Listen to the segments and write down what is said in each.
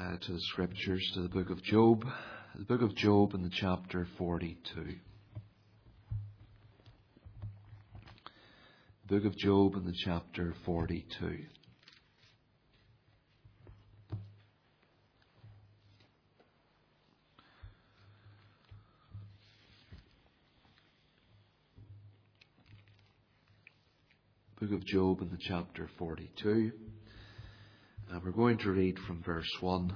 to the Scriptures, to the book of Job. The book of Job in the chapter 42. The book of Job in the chapter 42. Book of Job in the chapter 42. And we're going to read from verse 1.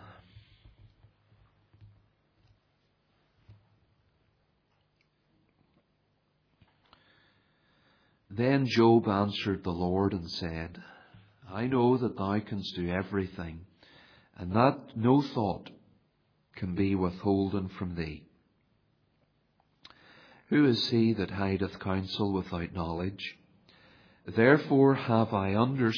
Then Job answered the Lord and said, I know that thou canst do everything, and that no thought can be withholden from thee. Who is he that hideth counsel without knowledge? Therefore have I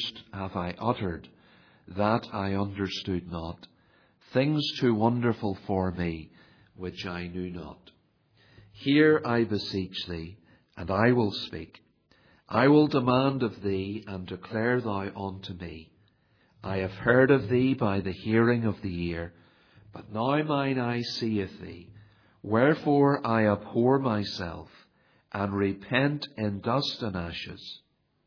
uttered that I understood not, things too wonderful for me, which I knew not. Hear, I beseech thee, and I will speak. I will demand of thee, and declare thou unto me. I have heard of thee by the hearing of the ear, but now mine eye seeth thee. Wherefore I abhor myself, and repent in dust and ashes.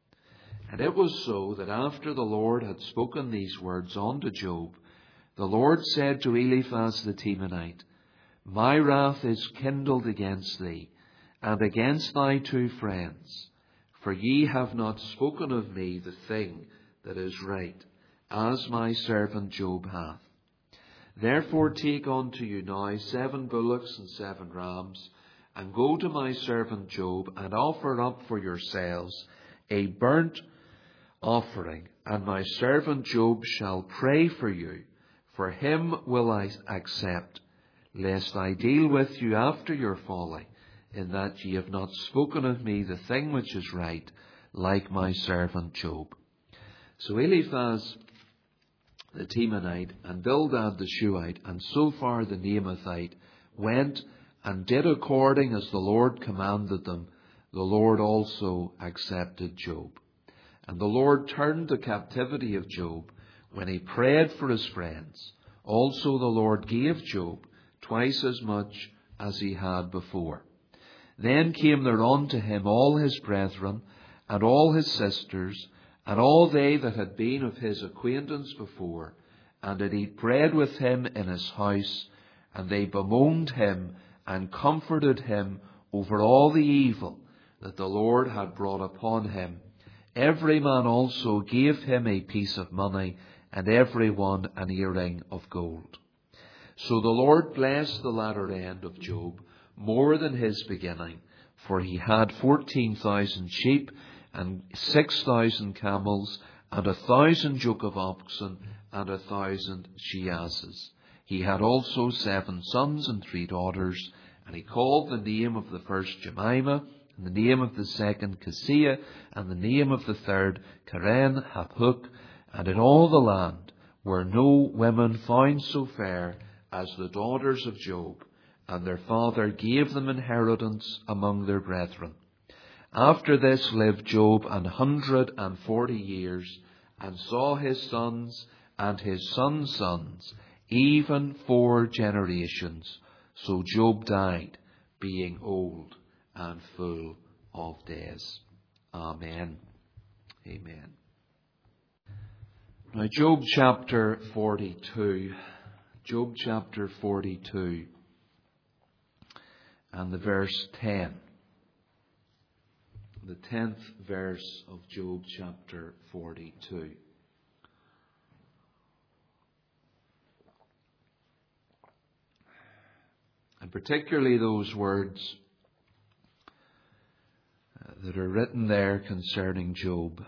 And it was so that after the Lord had spoken these words unto Job, the Lord said to Eliphaz the Temanite, My wrath is kindled against thee, and against thy two friends, for ye have not spoken of me the thing that is right, as my servant Job hath. Therefore take unto you now 7 bullocks and 7 rams, and go to my servant Job, and offer up for yourselves a burnt offering, and my servant Job shall pray for you. For him will I accept, lest I deal with you after your folly, in that ye have not spoken of me the thing which is right, like my servant Job. So Eliphaz the Temanite, and Bildad the Shuhite, and Zophar the Naamathite went and did according as the Lord commanded them. The Lord also accepted Job. And the Lord turned the captivity of Job when he prayed for his friends. Also the Lord gave Job twice as much as he had before. Then came there unto him all his brethren, and all his sisters, and all they that had been of his acquaintance before, and did eat bread with him in his house, and they bemoaned him, and comforted him over all the evil that the Lord had brought upon him. Every man also gave him a piece of money, and every one an earring of gold. So the Lord blessed the latter end of Job more than his beginning, for he had 14,000 sheep, and 6,000 camels, and 1,000 yoke of oxen, and 1,000 she asses. He had also 7 sons and 3 daughters, and he called the name of the first Jemimah, and the name of the second Keziah, and the name of the third Karen Hapuk. And in all the land were no women found so fair as the daughters of Job, and their father gave them inheritance among their brethren. After this lived Job 140 years, and saw his sons and his sons' sons, even 4 generations. So Job died, being old and full of days. Amen. Amen. Now, Job chapter 42. Job chapter 42 and the verse 10. The 10th verse of Job chapter 42. And particularly those words that are written there concerning Job.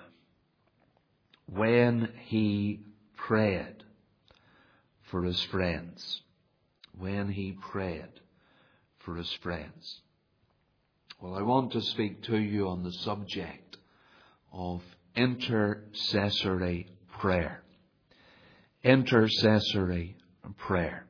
When he prayed for his friends. When he prayed for his friends. Well, I want to speak to you on the subject of intercessory prayer. Intercessory prayer.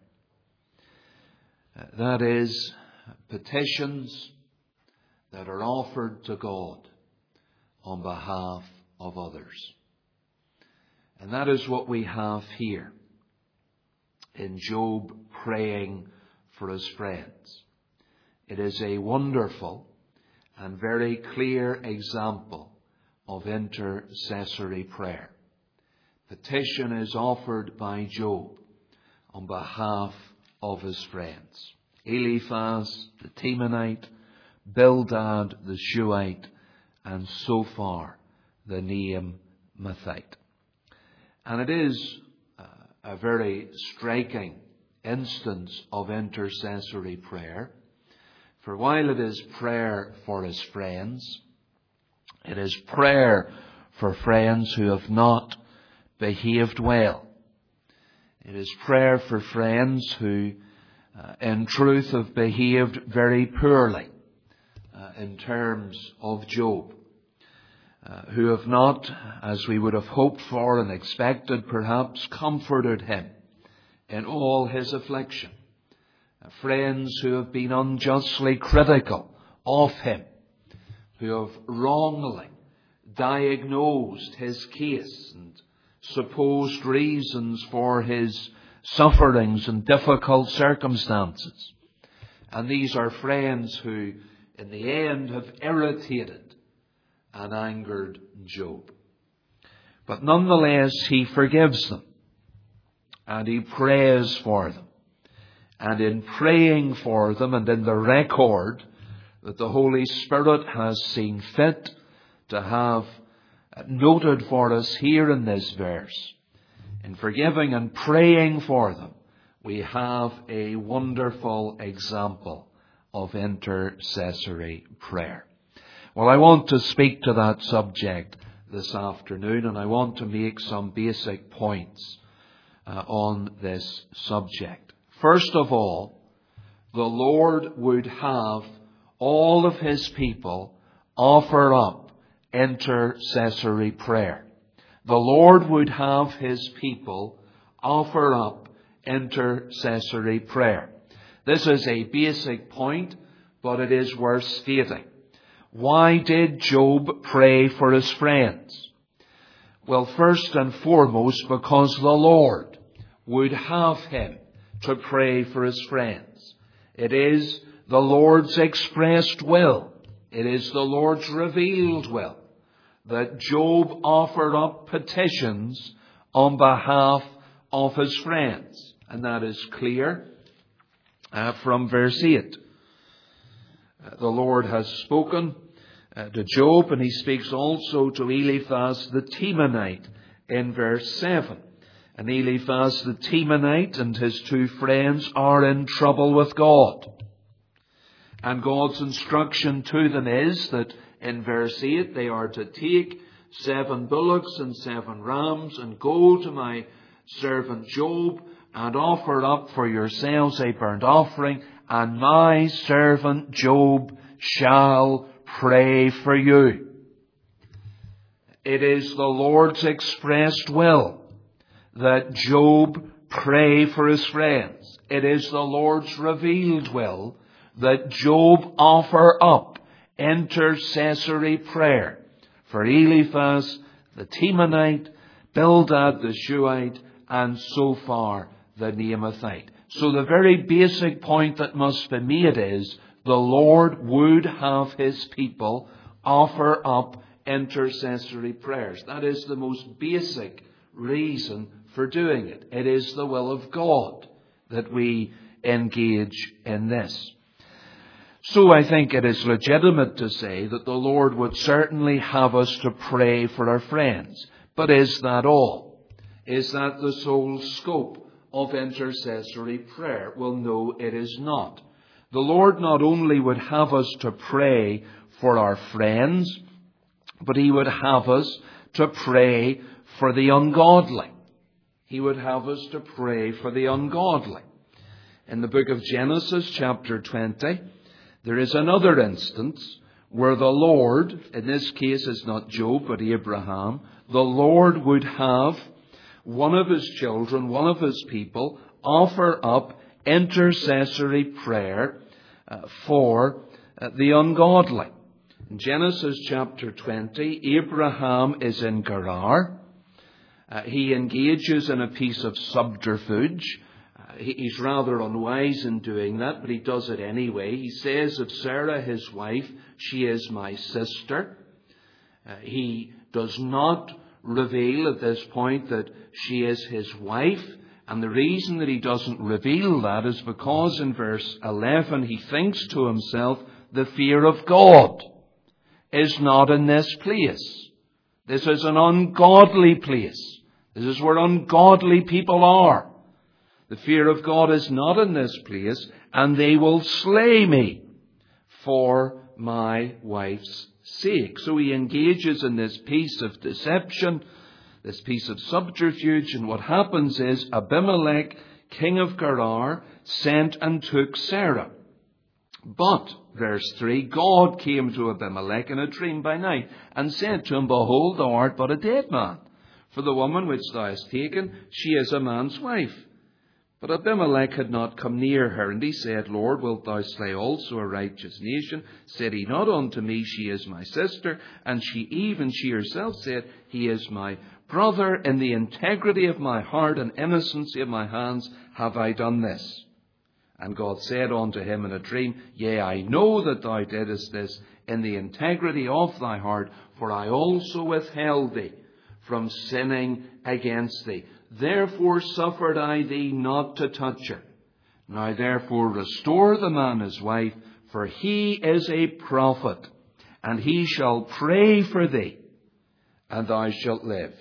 That is, petitions that are offered to God on behalf of others. And that is what we have here in Job praying for his friends. It is a wonderful and very clear example of intercessory prayer. Petition is offered by Job on behalf of his friends. Eliphaz the Temanite, Bildad the Shuhite, and Zophar the Naamathite. And it is a very striking instance of intercessory prayer. For while it is prayer for his friends, it is prayer for friends who have not behaved well. It is prayer for friends who, in truth, have behaved very poorly in terms of Job, who have not, as we would have hoped for and expected perhaps, comforted him in all his affliction. Friends who have been unjustly critical of him, who have wrongly diagnosed his case and supposed reasons for his sufferings and difficult circumstances. And these are friends who, in the end, have irritated and angered Job. But nonetheless, he forgives them and he prays for them. And in praying for them and in the record that the Holy Spirit has seen fit to have noted for us here in this verse, in forgiving and praying for them, we have a wonderful example of intercessory prayer. Well, I want to speak to that subject this afternoon, and I want to make some basic points on this subject. First of all, the Lord would have all of his people offer up intercessory prayer. The Lord would have his people offer up intercessory prayer. This is a basic point, but it is worth stating. Why did Job pray for his friends? Well, first and foremost, because the Lord would have him to pray for his friends. It is the Lord's expressed will. It is the Lord's revealed will that Job offered up petitions on behalf of his friends. And that is clear from verse 8. The Lord has spoken to Job, and he speaks also to Eliphaz the Temanite in verse 7. And Eliphaz the Temanite and his two friends are in trouble with God. And God's instruction to them is that in verse 8 they are to take 7 bullocks and 7 rams and go to my servant Job and offer up for yourselves a burnt offering, and my servant Job shall pray for you. It is the Lord's expressed will that Job pray for his friends. It is the Lord's revealed will that Job offer up intercessory prayer for Eliphaz the Temanite, Bildad the Shuhite, and Zophar the Naamathite. So the very basic point that must be made is the Lord would have his people offer up intercessory prayers. That is the most basic reason for doing it. It is the will of God that we engage in this. So I think it is legitimate to say that the Lord would certainly have us to pray for our friends. But is that all? Is that the sole scope of intercessory prayer? Well, no, it is not. The Lord not only would have us to pray for our friends, but he would have us to pray for the ungodly. He would have us to pray for the ungodly. In the book of Genesis, chapter 20, there is another instance where the Lord, in this case is not Job but Abraham, the Lord would have one of his children, one of his people, offer up intercessory prayer for the ungodly. In Genesis chapter 20, Abraham is in Gerar. He engages in a piece of subterfuge. He's rather unwise in doing that, but he does it anyway. He says of Sarah, his wife, she is my sister. He does not reveal at this point that she is his wife. And the reason that he doesn't reveal that is because in verse 11 he thinks to himself, the fear of God is not in this place. This is an ungodly place. This is where ungodly people are. The fear of God is not in this place, and they will slay me for my wife's sake. So he engages in this piece of deception, this piece of subterfuge, and what happens is Abimelech, king of Gerar, sent and took Sarah. But, verse 3, God came to Abimelech in a dream by night, and said to him, Behold, thou art but a dead man, for the woman which thou hast taken, she is a man's wife. But Abimelech had not come near her, and he said, Lord, wilt thou slay also a righteous nation? Said he not unto me, She is my sister? And she herself said, He is my brother. In the integrity of my heart and innocency of my hands have I done this. And God said unto him in a dream, Yea, I know that thou didst this in the integrity of thy heart, for I also withheld thee from sinning against thee. Therefore suffered I thee not to touch her. Now therefore restore the man his wife, for he is a prophet, and he shall pray for thee, and thou shalt live.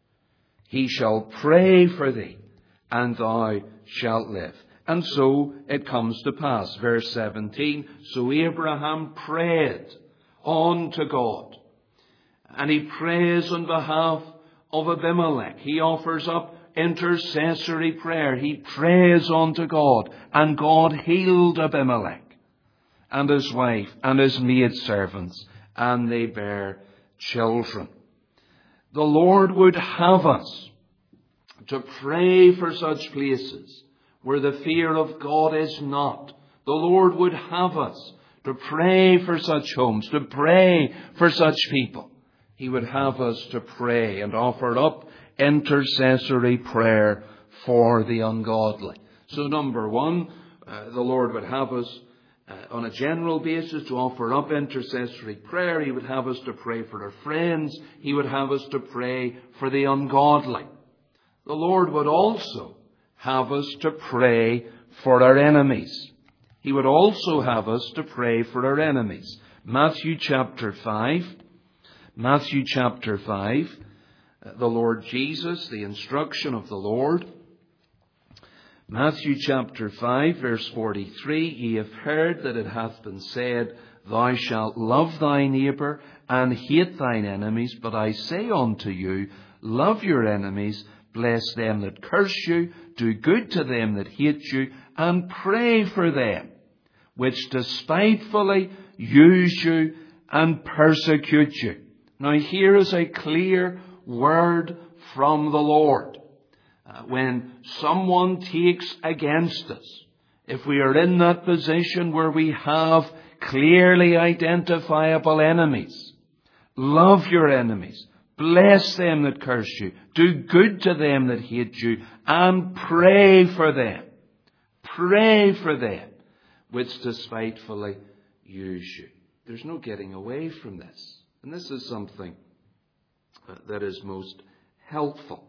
He shall pray for thee, and thou shalt live. And so it comes to pass. Verse 17, so Abraham prayed unto God, and he prays on behalf of Abimelech. He offers up intercessory prayer. He prays unto God, and God healed Abimelech and his wife and his maidservants, and they bare children. The Lord would have us to pray for such places where the fear of God is not. The Lord would have us to pray for such homes, to pray for such people. He would have us to pray and offer up intercessory prayer for the ungodly. So number one, the Lord would have us on a general basis to offer up intercessory prayer. He would have us to pray for our friends. He would have us to pray for the ungodly. The Lord would also have us to pray for our enemies. He would also have us to pray for our enemies. Matthew chapter 5. Matthew chapter 5. The Lord Jesus, the instruction of the Lord. Matthew chapter 5, verse 43. Ye have heard that it hath been said, Thou shalt love thy neighbour and hate thine enemies. But I say unto you, love your enemies, bless them that curse you, do good to them that hate you, and pray for them which despitefully use you and persecute you. Now here is a clear word from the Lord. When someone takes against us, if we are in that position where we have clearly identifiable enemies, love your enemies, bless them that curse you, do good to them that hate you, and pray for them. Pray for them which despitefully use you. There's no getting away from this. And this is something that is most helpful.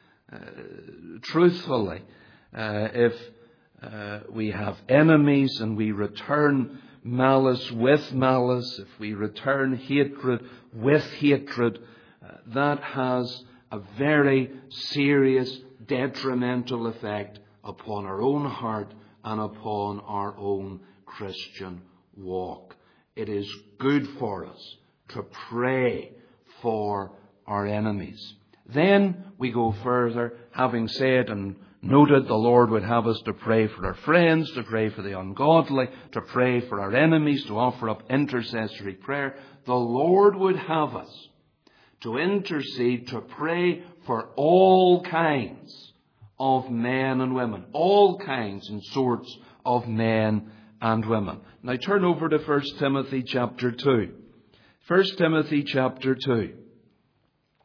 Truthfully, if we have enemies and we return malice with malice, if we return hatred with hatred, that has a very serious detrimental effect upon our own heart and upon our own Christian walk. It is good for us to pray for our enemies. Then we go further, having said and noted the Lord would have us to pray for our friends, to pray for the ungodly, to pray for our enemies, to offer up intercessory prayer. The Lord would have us to intercede, to pray for all kinds of men and women, all kinds and sorts of men and women. Now turn over to 1 Timothy chapter 2. 1 Timothy chapter 2.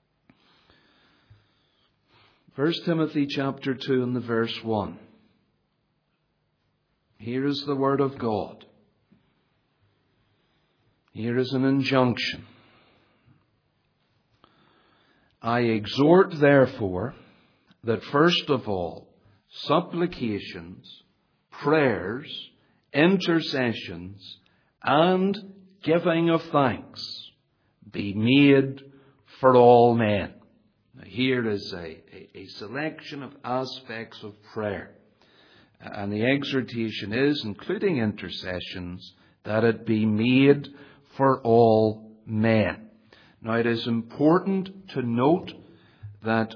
1 Timothy chapter 2 and the verse 1. Here is the word of God. Here is an injunction. I exhort, therefore, that first of all, supplications, prayers, intercessions, and giving of thanks be made for all men. Now, here is a selection of aspects of prayer. And the exhortation is, including intercessions, that it be made for all men. Now, it is important to note that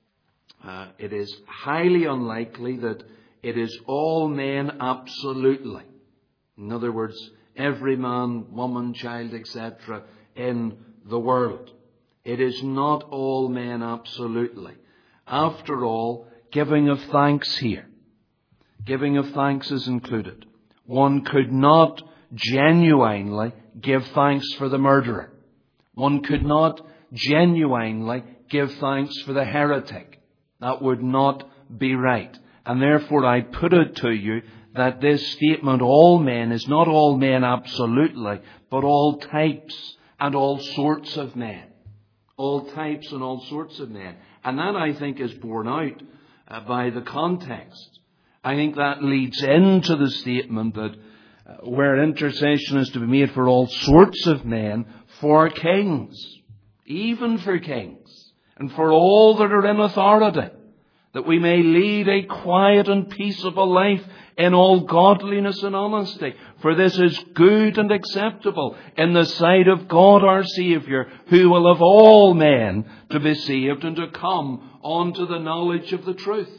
it is highly unlikely that it is all men absolutely. In other words, every man, woman, child, etc. in the world. It is not all men absolutely. After all, giving of thanks here. Giving of thanks is included. One could not genuinely give thanks for the murderer. One could not genuinely give thanks for the heretic. That would not be right. And therefore I put it to you that this statement, all men, is not all men absolutely, but all types and all sorts of men. All types and all sorts of men. And that, I think, is borne out by the context. I think that leads into the statement that where intercession is to be made for all sorts of men, for kings, even for kings, and for all that are in authority, that we may lead a quiet and peaceable life in all godliness and honesty. For this is good and acceptable in the sight of God our Saviour, who will have all men to be saved and to come unto the knowledge of the truth.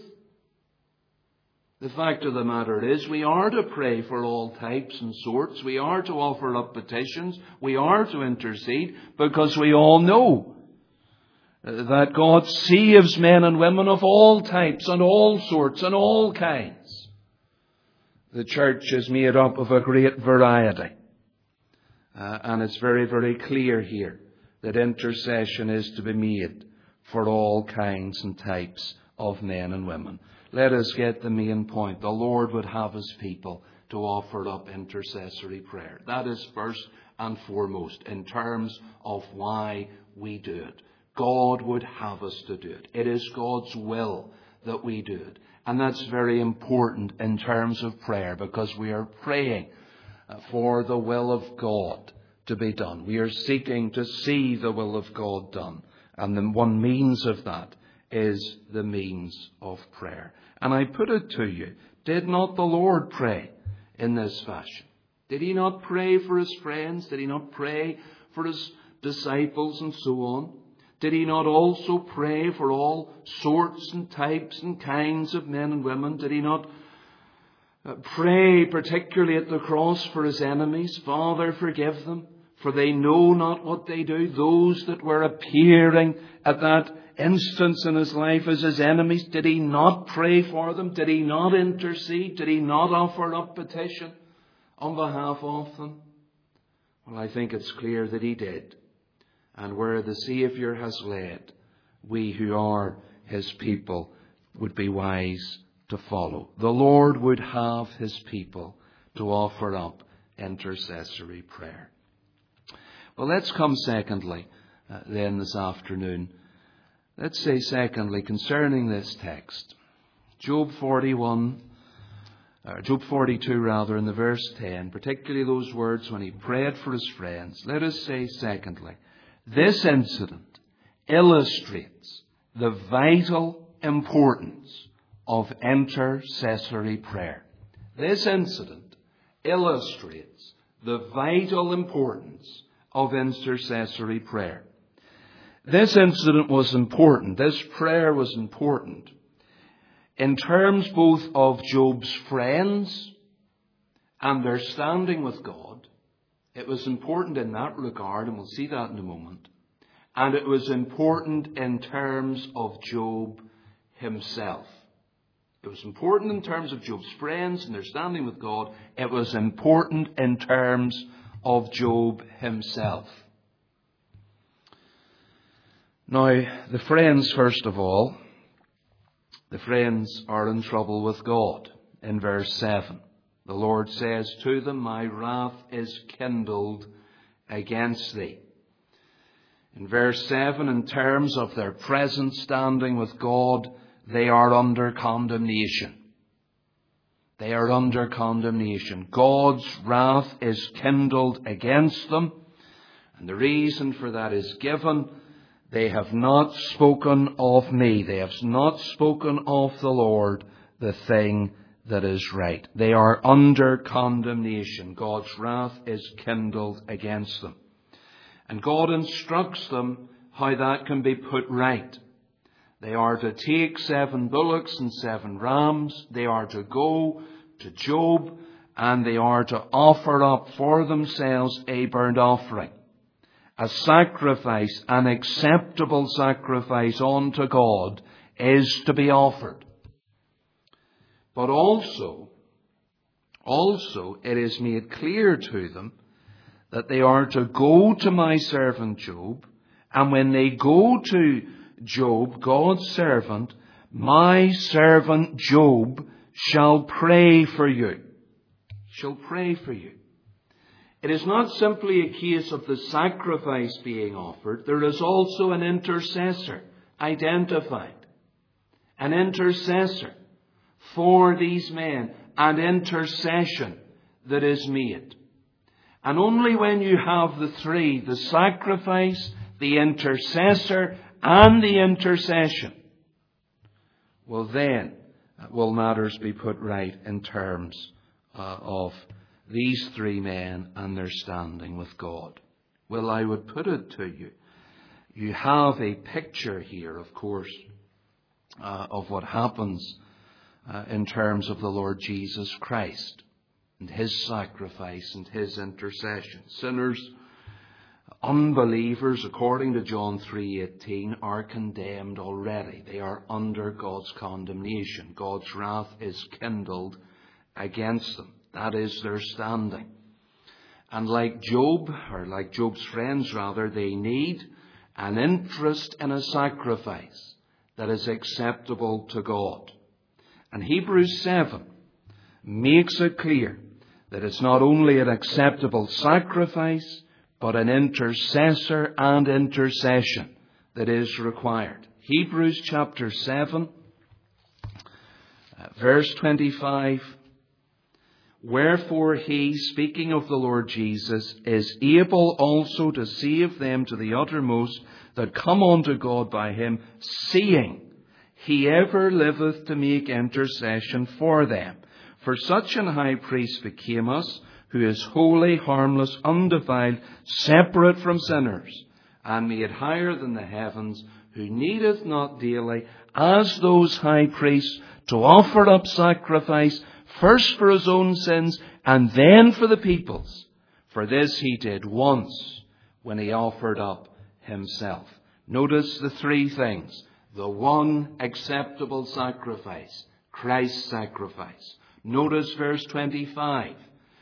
The fact of the matter is, we are to pray for all types and sorts. We are to offer up petitions. We are to intercede, because we all know that God saves men and women of all types and all sorts and all kinds. The church is made up of a great variety. And it's very, very clear here that intercession is to be made for all kinds and types of men and women. Let us get the main point. The Lord would have His people to offer up intercessory prayer. That is first and foremost in terms of why we do it. God would have us to do it. It is God's will that we do it. And that's very important in terms of prayer, because we are praying for the will of God to be done. We are seeking to see the will of God done. And the one means of that is the means of prayer. And I put it to you, did not the Lord pray in this fashion? Did He not pray for His friends? Did He not pray for His disciples and so on? Did He not also pray for all sorts and types and kinds of men and women? Did He not pray particularly at the cross for His enemies? Father, forgive them, for they know not what they do. Those that were appearing at that instance in His life as His enemies, did He not pray for them? Did He not intercede? Did He not offer up petition on behalf of them? Well, I think it's clear that He did. And where the Saviour has led, we who are His people would be wise to follow. The Lord would have His people to offer up intercessory prayer. Well, let's come secondly, then this afternoon. Let's say secondly, concerning this text, Job 42 in the verse 10, particularly those words when he prayed for his friends. Let us say secondly, this incident illustrates the vital importance of intercessory prayer. This incident illustrates the vital importance of intercessory prayer. This incident was important. This prayer was important in terms both of Job's friends and their standing with God. It was important in that regard, and we'll see that in a moment. And it was important in terms of Job himself. It was important in terms of Job's friends and their standing with God. It was important in terms of Job himself. Now, the friends, first of all, the friends are in trouble with God in verse 7. The Lord says to them, my wrath is kindled against thee. In verse 7, in terms of their present standing with God, they are under condemnation. They are under condemnation. God's wrath is kindled against them. And the reason for that is given. They have not spoken of me. They have not spoken of the Lord, the thing that is right. They are under condemnation. God's wrath is kindled against them. And God instructs them how that can be put right. They are to take 7 bullocks and 7 rams. They are to go to Job, and they are to offer up for themselves a burnt offering. A sacrifice, an acceptable sacrifice unto God, is to be offered. But also it is made clear to them that they are to go to my servant Job, and when they go to Job, God's servant, my servant Job shall pray for you. Shall pray for you. It is not simply a case of the sacrifice being offered. There is also an intercessor identified. An intercessor for these men. An intercession that is made. And only when you have the three, the sacrifice, the intercessor, and the intercession, will matters be put right in terms of these 3 men and their standing with God. Well, I would put it to you. You have a picture here, of course, of what happens in terms of the Lord Jesus Christ and His sacrifice and His intercession. Sinners, unbelievers, according to John 3:18, are condemned already. They are under God's condemnation. God's wrath is kindled against them. That is their standing. And like Job, or like Job's friends rather, they need an interest in a sacrifice that is acceptable to God. And Hebrews 7 makes it clear that it's not only an acceptable sacrifice, but an intercessor and intercession that is required. Hebrews chapter 7, verse 25. Wherefore he, speaking of the Lord Jesus, is able also to save them to the uttermost that come unto God by him, seeing he ever liveth to make intercession for them. For such an high priest became us, who is holy, harmless, undefiled, separate from sinners, and made higher than the heavens, who needeth not daily, as those high priests, to offer up sacrifice, first for his own sins, and then for the people's. For this he did once, when he offered up himself. Notice the 3 things. The one acceptable sacrifice, Christ's sacrifice. Notice verse 25.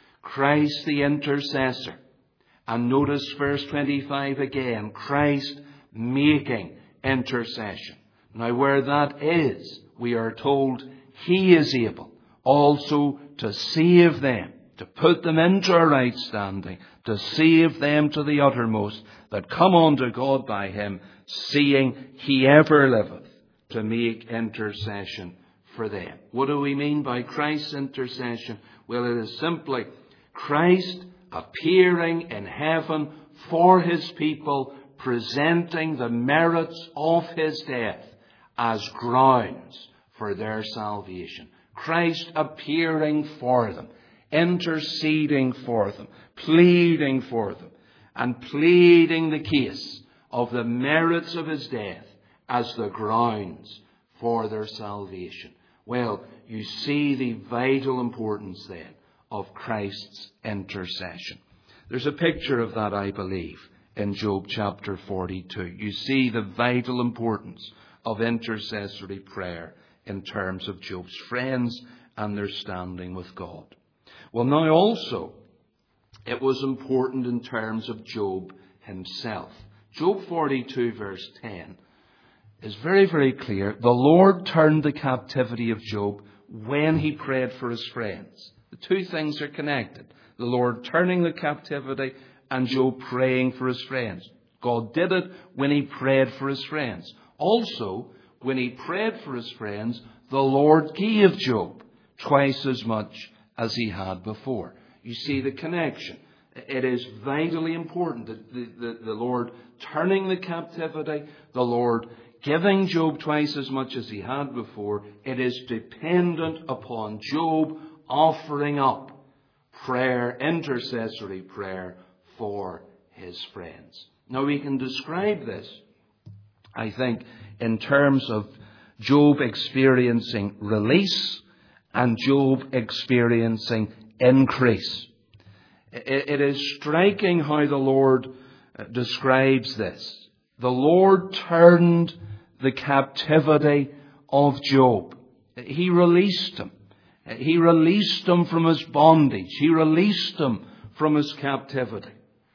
Christ the intercessor. And notice verse 25 again. Christ making intercession. Now where that is, we are told he is able also to save them, to put them into a right standing, to save them to the uttermost that come unto God by him, seeing he ever liveth to make intercession for them. What do we mean by Christ's intercession? Well, it is simply Christ appearing in heaven for his people, presenting the merits of his death as grounds for their salvation. Christ appearing for them, interceding for them, pleading for them, and pleading the case of the merits of his death as the grounds for their salvation. Well, you see the vital importance then of Christ's intercession. There's a picture of that, I believe, in Job chapter 42. You see the vital importance of intercessory prayer in terms of Job's friends and their standing with God. Well, now also, it was important in terms of Job himself. Job 42 verse 10 is very, very clear. The Lord turned the captivity of Job when he prayed for his friends. The two things are connected. The Lord turning the captivity and Job praying for his friends. God did it when he prayed for his friends. Also, when he prayed for his friends, the Lord gave Job twice as much as he had before. You see the connection. It is vitally important that the Lord turning the captivity, the Lord giving Job twice as much as he had before. It is dependent upon Job offering up prayer, intercessory prayer for his friends. Now we can describe this, I think, in terms of Job experiencing release and Job experiencing increase. It is striking how the Lord describes this. The Lord turned the captivity of Job. He released him. He released him from his bondage. He released him from his captivity.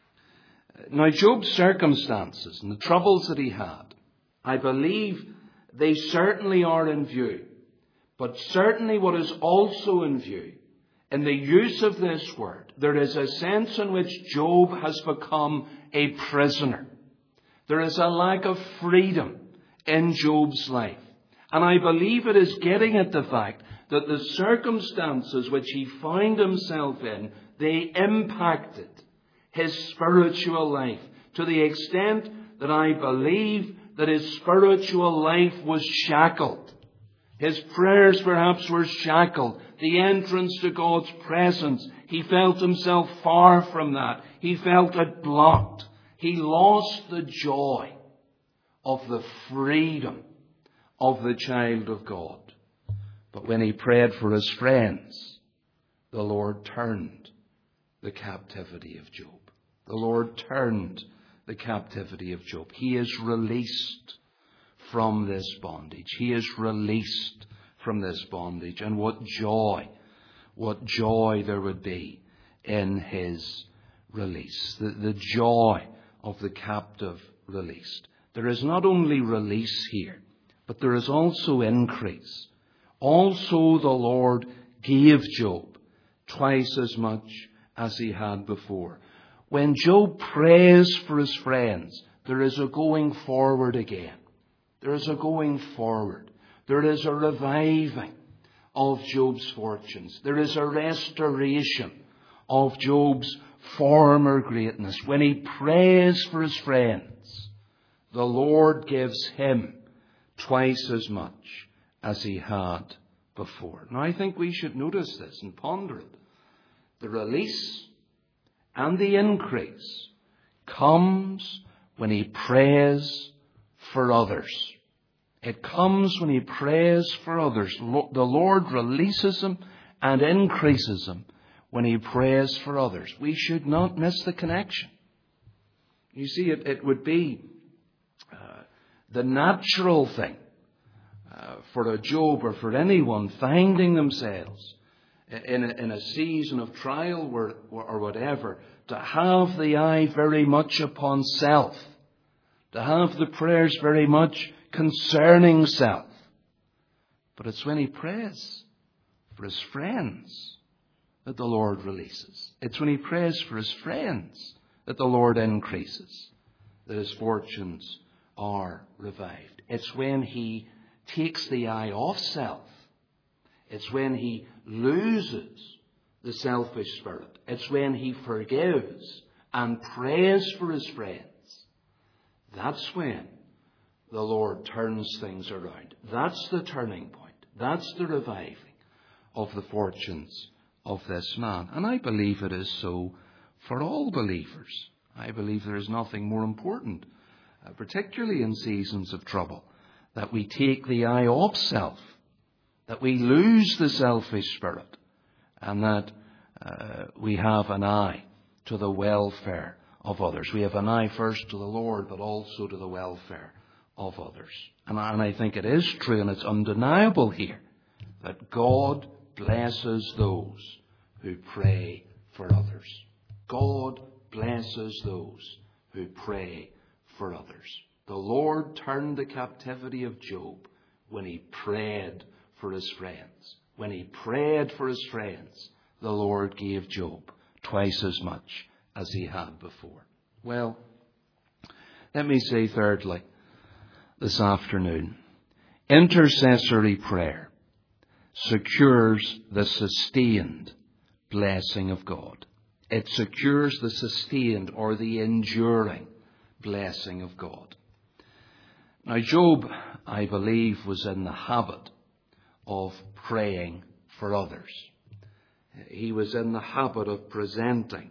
Now, Job's circumstances and the troubles that he had, I believe they certainly are in view. But certainly what is also in view, in the use of this word, there is a sense in which Job has become a prisoner. There is a lack of freedom in Job's life. And I believe it is getting at the fact that the circumstances which he found himself in, they impacted his spiritual life to the extent that I believe that his spiritual life was shackled. His prayers perhaps were shackled. The entrance to God's presence, he felt himself far from that. He felt it blocked. He lost the joy of the freedom of the child of God. But when he prayed for his friends, the Lord turned the captivity of Job. The Lord turned the captivity of Job. He is released from this bondage. He is released from this bondage. And what joy there would be in his release. The joy of the captive released. There is not only release here, but there is also increase. Also the Lord gave Job twice as much as he had before. When Job prays for his friends, there is a going forward again. There is a going forward. There is a reviving of Job's fortunes. There is a restoration of Job's former greatness. When he prays for his friends, the Lord gives him twice as much as he had before. Now I think we should notice this and ponder it. The release and the increase comes when he prays for others. It comes when he prays for others. The Lord releases him and increases him when he prays for others. We should not miss the connection. You see, it would be the natural thing for a Job or for anyone finding themselves in a season of trial or whatever, to have the eye very much upon self, to have the prayers very much concerning self. But it's when he prays for his friends that the Lord releases. It's when he prays for his friends that the Lord increases, that his fortunes are revived. It's when he takes the eye off self. It's when he loses the selfish spirit. It's when he forgives and prays for his friends. That's when the Lord turns things around. That's the turning point. That's the reviving of the fortunes of this man. And I believe it is so for all believers. I believe there is nothing more important, particularly in seasons of trouble, that we take the eye off self, that we lose the selfish spirit, and that we have an eye to the welfare of others. We have an eye first to the Lord, but also to the welfare of others. And I think it is true, and it's undeniable here, that God blesses those who pray for others. God blesses those who pray for others. The Lord turned the captivity of Job when he prayed for his friends. When he prayed for his friends, the Lord gave Job twice as much as he had before. Well, let me say thirdly, this afternoon, intercessory prayer secures the sustained blessing of God. It secures the sustained or the enduring blessing of God. Now, Job, I believe, was in the habit of praying for others. He was in the habit of presenting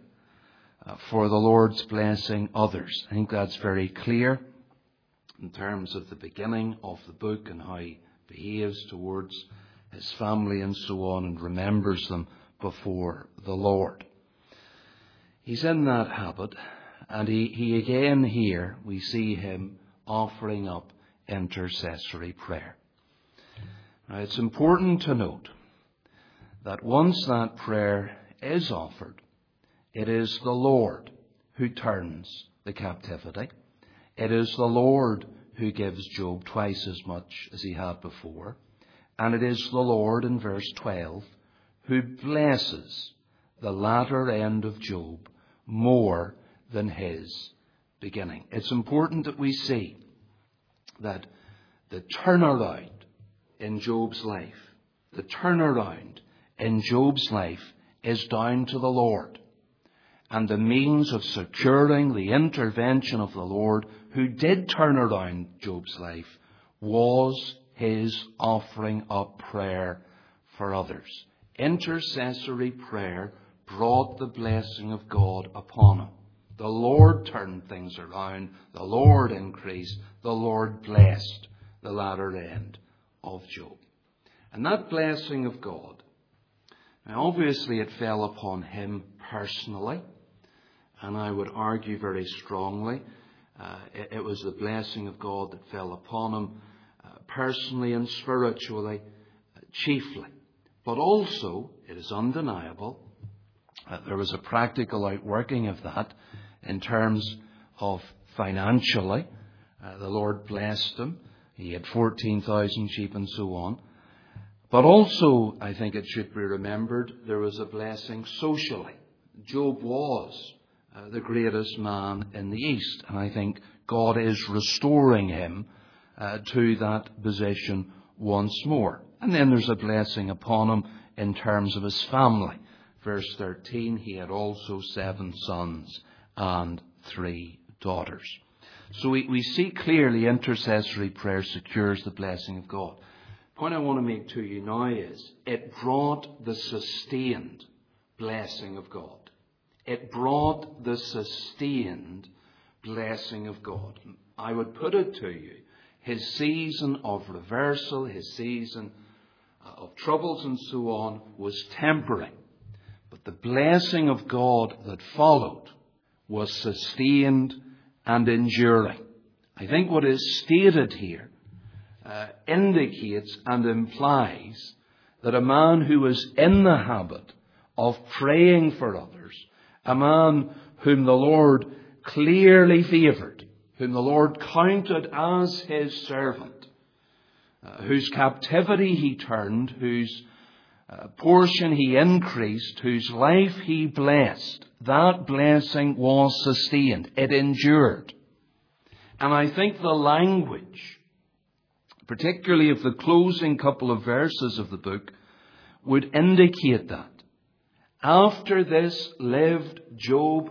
for the Lord's blessing others. I think that's very clear in terms of the beginning of the book and how he behaves towards his family and so on, and remembers them before the Lord. He's in that habit, and he again here, we see him offering up intercessory prayer. Now, it's important to note that once that prayer is offered, it is the Lord who turns the captivity. It is the Lord who gives Job twice as much as he had before. And it is the Lord, in verse 12, who blesses the latter end of Job more than his beginning. It's important that we see that the turnaround in Job's life, the turnaround in Job's life is down to the Lord. And the means of securing the intervention of the Lord, who did turn around Job's life, was his offering up prayer for others. Intercessory prayer brought the blessing of God upon him. The Lord turned things around. The Lord increased. The Lord blessed the latter end of Job. And that blessing of God, now obviously it fell upon him personally. And I would argue very strongly it was the blessing of God that fell upon him personally and spiritually, chiefly. But also, it is undeniable, there was a practical outworking of that in terms of financially. The Lord blessed him. He had 14,000 sheep and so on. But also, I think it should be remembered, there was a blessing socially. Job was the greatest man in the East. And I think God is restoring him to that position once more. And then there's a blessing upon him in terms of his family. Verse 13, he had also 7 sons and 3 daughters. So we see clearly intercessory prayer secures the blessing of God. The point I want to make to you now is it brought the sustained blessing of God. It brought the sustained blessing of God. I would put it to you, his season of reversal, his season of troubles and so on was temporary. But the blessing of God that followed was sustained and enduring. I think what is stated here indicates and implies that a man who was in the habit of praying for others, a man whom the Lord clearly favoured, whom the Lord counted as his servant, whose captivity he turned, whose portion he increased, whose life he blessed, that blessing was sustained. It endured. And I think the language, particularly of the closing couple of verses of the book, would indicate that. After this lived Job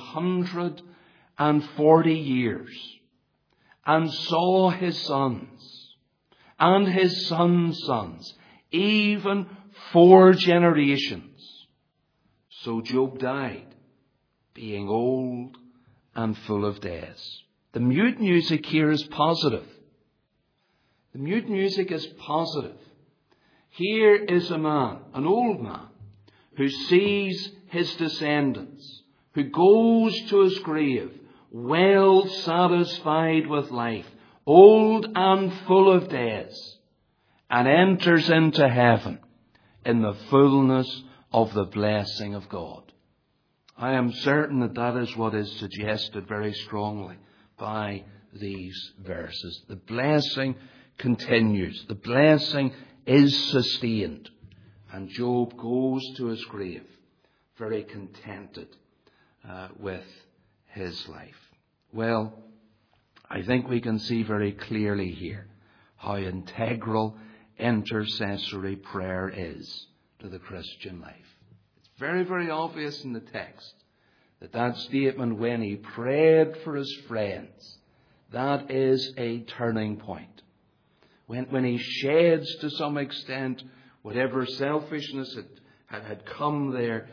140 years, and saw his sons and his sons' sons, even 4 generations. So Job died, being old and full of days. The mute music here is positive. The mute music is positive. Here is a man, an old man, who sees his descendants, who goes to his grave, well satisfied with life, old and full of days, and enters into heaven in the fullness of the blessing of God. I am certain that that is what is suggested very strongly by these verses. The blessing continues. The blessing is sustained. And Job goes to his grave very contented with his life. Well, I think we can see very clearly here how integral intercessory prayer is to the Christian life. It's very, very obvious in the text that statement, when he prayed for his friends, that is a turning point. When he sheds to some extent whatever selfishness had come there,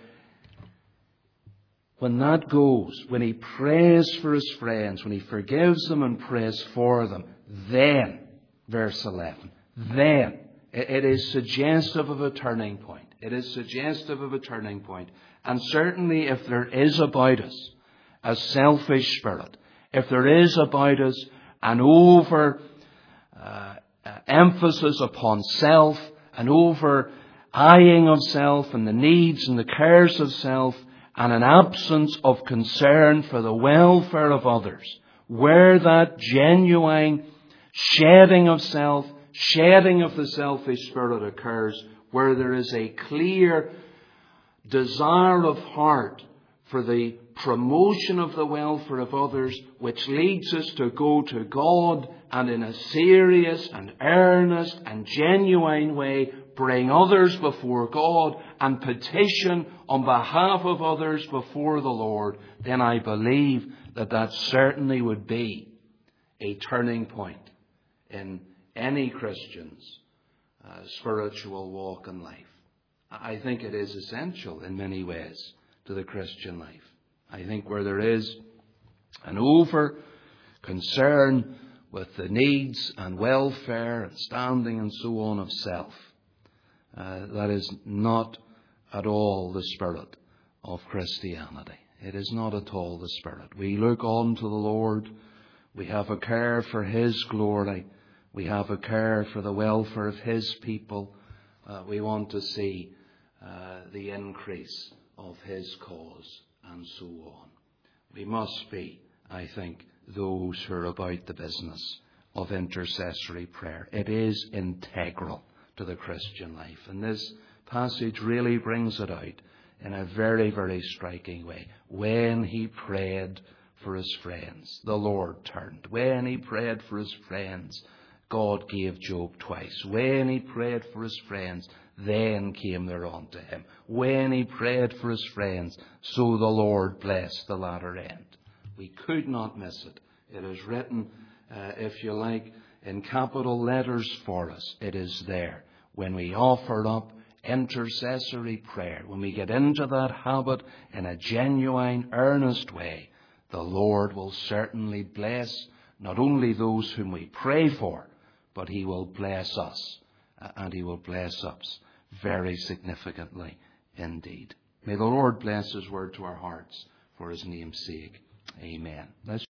when that goes, when he prays for his friends, when he forgives them and prays for them, then, verse 11, then, it is suggestive of a turning point. It is suggestive of a turning point. And certainly if there is about us a selfish spirit, if there is about us an emphasis upon self, an over-eyeing of self and the needs and the cares of self, and an absence of concern for the welfare of others, where that genuine shedding of self, shedding of the selfish spirit occurs, where there is a clear desire of heart for the promotion of the welfare of others, which leads us to go to God and in a serious and earnest and genuine way bring others before God and petition on behalf of others before the Lord, then I believe that certainly would be a turning point in any Christian's spiritual walk in life. I think it is essential in many ways to the Christian life. I think where there is an over concern with the needs and welfare and standing and so on of self, that is not at all the spirit of Christianity. It is not at all the spirit. We look on to the Lord. We have a care for His glory. We have a care for the welfare of His people. We want to see the increase of His cause and so on. We must be, I think, those who are about the business of intercessory prayer. It is integral to the Christian life. And this passage really brings it out in a very, very striking way. When he prayed for his friends, the Lord turned. When he prayed for his friends, God gave Job twice. When he prayed for his friends, then came there unto him. When he prayed for his friends, so the Lord blessed the latter end. We could not miss it. It is written, if you like, in capital letters for us. It is there. When we offer up intercessory prayer, when we get into that habit in a genuine, earnest way, the Lord will certainly bless not only those whom we pray for, but He will bless us, and He will bless us very significantly indeed. May the Lord bless His word to our hearts for His name's sake. Amen. Let's